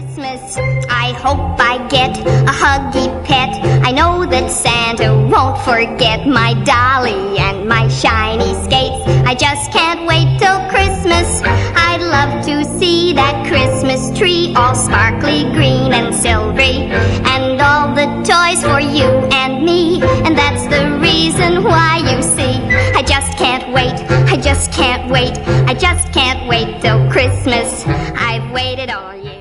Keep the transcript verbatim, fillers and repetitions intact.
Christmas, I hope I get a huggy pet. I know that Santa won't forget my dolly and my shiny skates. I just can't wait till Christmas. I'd love to see that Christmas tree all sparkly green and silvery, and all the toys for you and me. And that's the reason why, you see, I just can't wait, I just can't wait, I just can't wait till Christmas. I've waited all year.